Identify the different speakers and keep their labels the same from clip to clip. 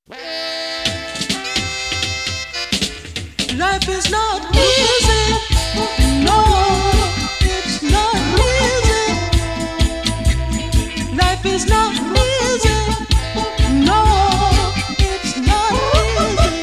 Speaker 1: Life is not easy. No, it's not easy. Life is not easy. No, it's not easy.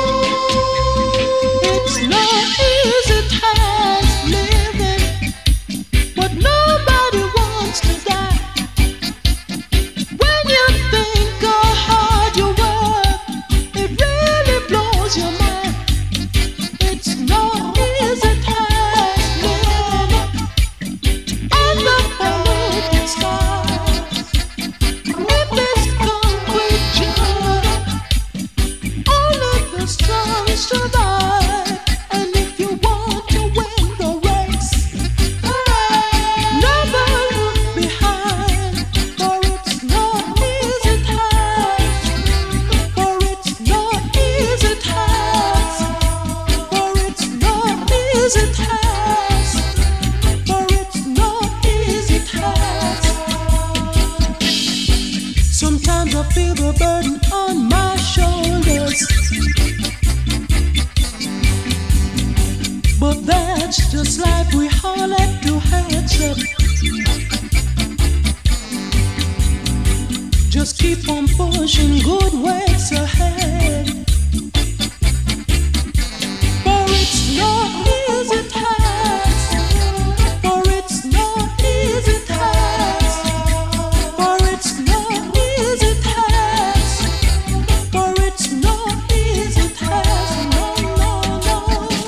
Speaker 1: It's not easy task living, but nobody wants to die. When you think how hard you work, it really blows your mind. It's no easy task living under polluted skies. In this concrete jungle, only the strong survive. And if you want to win the race, never look behind, for it's no easy task. For it's no easy task. For it's no easy task. For it's no easy task. Sometimes I feel the burden on my shoulders, but that's just life. We all have to heads up. Just keep on pushing, good ways ahead. For it's no easy task. For it's no easy task. For it's no easy task. For it's no easy task. No, no, no.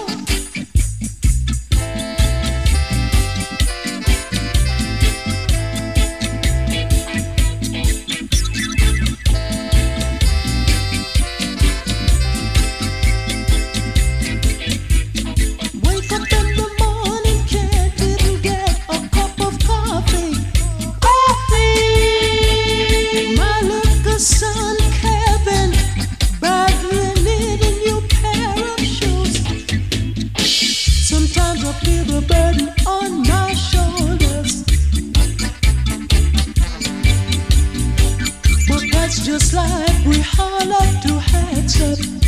Speaker 1: Wake up in the morning, can't even get a cup of coffee. Coffee! My little son Kevin badly need a new pair of shoes. Sometimes I feel the burden on my shoulders, but that's just life. We all have to heads up.